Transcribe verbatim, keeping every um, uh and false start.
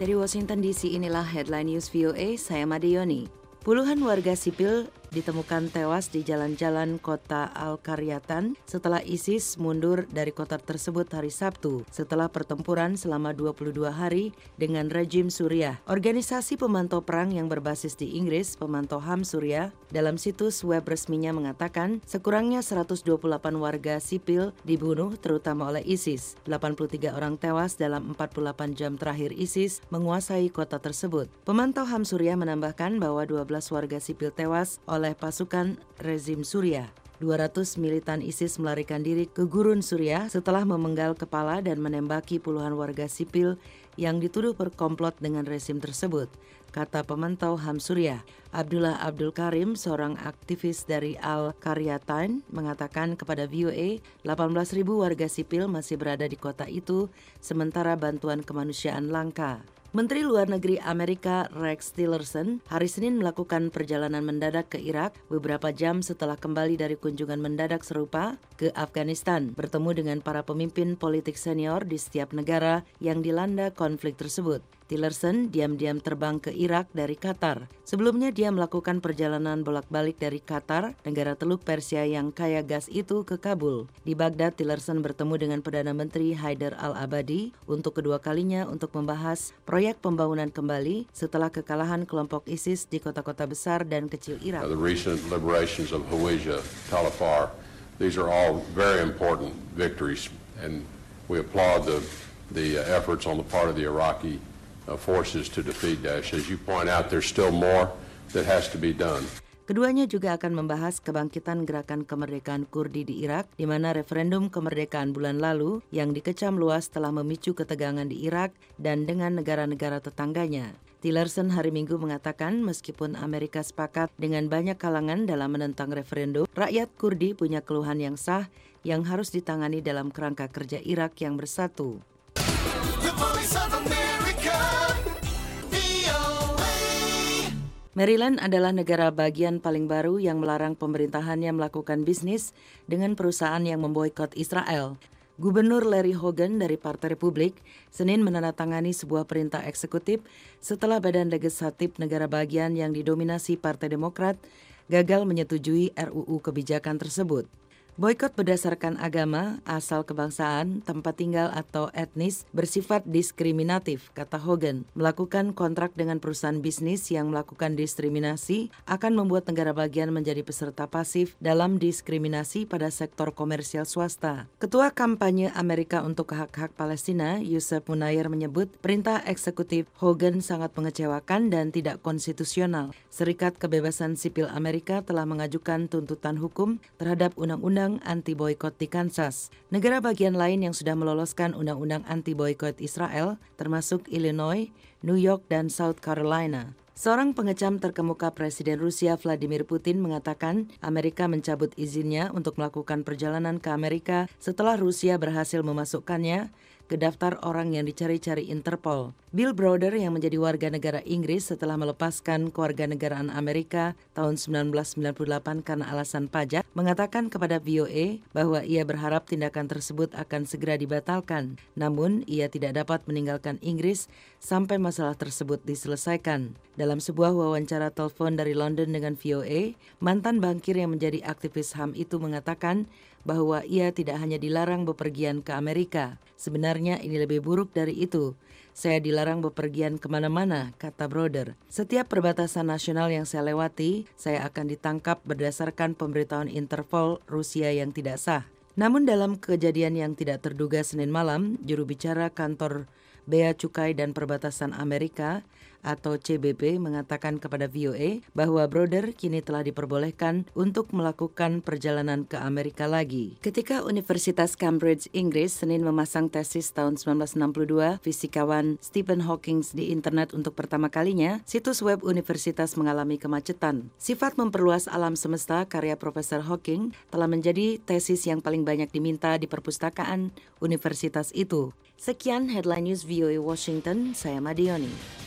Dari Washington D C, inilah Headline News V O A, saya Madioni. Puluhan warga sipil ditemukan tewas di jalan-jalan kota Al-Qaryatan setelah ISIS mundur dari kota tersebut hari Sabtu setelah pertempuran selama dua puluh dua hari dengan rejim Suriah. Organisasi pemantau perang yang berbasis di Inggris, Pemantau H A M Suriah, dalam situs web resminya mengatakan sekurangnya seratus dua puluh delapan warga sipil dibunuh terutama oleh ISIS. delapan puluh tiga orang tewas dalam empat puluh delapan jam terakhir ISIS menguasai kota tersebut. Pemantau H A M Suriah menambahkan bahwa dua belas warga sipil tewas oleh oleh pasukan rezim Suriah. dua ratus militan ISIS melarikan diri ke gurun Suriah setelah memenggal kepala dan menembaki puluhan warga sipil yang dituduh berkomplot dengan rezim tersebut, kata pemantau H A M Suriah. Abdullah Abdul Karim, seorang aktivis dari Al-Qaryatan, mengatakan kepada V O A, delapan belas ribu warga sipil masih berada di kota itu, sementara bantuan kemanusiaan langka. Menteri Luar Negeri Amerika Rex Tillerson hari Senin melakukan perjalanan mendadak ke Irak beberapa jam setelah kembali dari kunjungan mendadak serupa ke Afghanistan, bertemu dengan para pemimpin politik senior di setiap negara yang dilanda konflik tersebut. Tillerson diam-diam terbang ke Irak dari Qatar. Sebelumnya dia melakukan perjalanan bolak-balik dari Qatar, negara Teluk Persia yang kaya gas itu, ke Kabul. Di Baghdad, Tillerson bertemu dengan Perdana Menteri Haider al-Abadi untuk kedua kalinya untuk membahas proyek pembangunan kembali setelah kekalahan kelompok ISIS di kota-kota besar dan kecil Irak. The recent liberations of Hawija, Tal Afar, these are all very important victories, and we applaud the the efforts on the part of the Iraqi Uh, forces to defeat Daesh. As you point out, there's still more that has to be done. Keduanya juga akan membahas kebangkitan gerakan kemerdekaan Kurdi di Irak, di mana referendum kemerdekaan bulan lalu yang dikecam luas telah memicu ketegangan di Irak dan dengan negara-negara tetangganya. Tillerson hari Minggu mengatakan meskipun Amerika sepakat dengan banyak kalangan dalam menentang referendum, rakyat Kurdi punya keluhan yang sah yang harus ditangani dalam kerangka kerja Irak yang bersatu. Maryland adalah negara bagian paling baru yang melarang pemerintahannya melakukan bisnis dengan perusahaan yang memboikot Israel. Gubernur Larry Hogan dari Partai Republik Senin menandatangani sebuah perintah eksekutif setelah badan legislatif negara bagian yang didominasi Partai Demokrat gagal menyetujui R U U kebijakan tersebut. Boikot berdasarkan agama, asal kebangsaan, tempat tinggal atau etnis bersifat diskriminatif, kata Hogan. Melakukan kontrak dengan perusahaan bisnis yang melakukan diskriminasi akan membuat negara bagian menjadi peserta pasif dalam diskriminasi pada sektor komersial swasta. Ketua kampanye Amerika untuk hak-hak Palestina, Yusef Munayyer, menyebut perintah eksekutif Hogan sangat mengecewakan dan tidak konstitusional. Serikat Kebebasan Sipil Amerika telah mengajukan tuntutan hukum terhadap undang-undang anti-boikot di Kansas. Negara bagian lain yang sudah meloloskan undang-undang anti-boikot Israel termasuk Illinois, New York, dan South Carolina. Seorang pengecam terkemuka Presiden Rusia Vladimir Putin mengatakan Amerika mencabut izinnya untuk melakukan perjalanan ke Amerika setelah Rusia berhasil memasukkannya ke daftar orang yang dicari-cari Interpol. Bill Browder yang menjadi warga negara Inggris setelah melepaskan kewarganegaraan Amerika tahun sembilan belas sembilan puluh delapan karena alasan pajak, mengatakan kepada V O A bahwa ia berharap tindakan tersebut akan segera dibatalkan. Namun, ia tidak dapat meninggalkan Inggris sampai masalah tersebut diselesaikan. Dalam sebuah wawancara telepon dari London dengan V O A, mantan bankir yang menjadi aktivis H A M itu mengatakan bahwa ia tidak hanya dilarang bepergian ke Amerika. Sebenarnya ini lebih buruk dari itu. Saya dilarang bepergian kemana-mana, kata Browder. Setiap perbatasan nasional yang saya lewati, saya akan ditangkap berdasarkan pemberitahuan Interpol Rusia yang tidak sah. Namun dalam kejadian yang tidak terduga Senin malam, juru bicara kantor Bea Cukai dan Perbatasan Amerika atau C B P mengatakan kepada V O A bahwa Browder kini telah diperbolehkan untuk melakukan perjalanan ke Amerika lagi. Ketika Universitas Cambridge, Inggris, Senin memasang tesis tahun sembilan belas enam puluh dua fisikawan Stephen Hawking di internet untuk pertama kalinya, situs web universitas mengalami kemacetan. Sifat memperluas alam semesta karya Profesor Hawking telah menjadi tesis yang paling banyak diminta di perpustakaan universitas itu. Sekian Headline News V O A Washington, saya Madioni.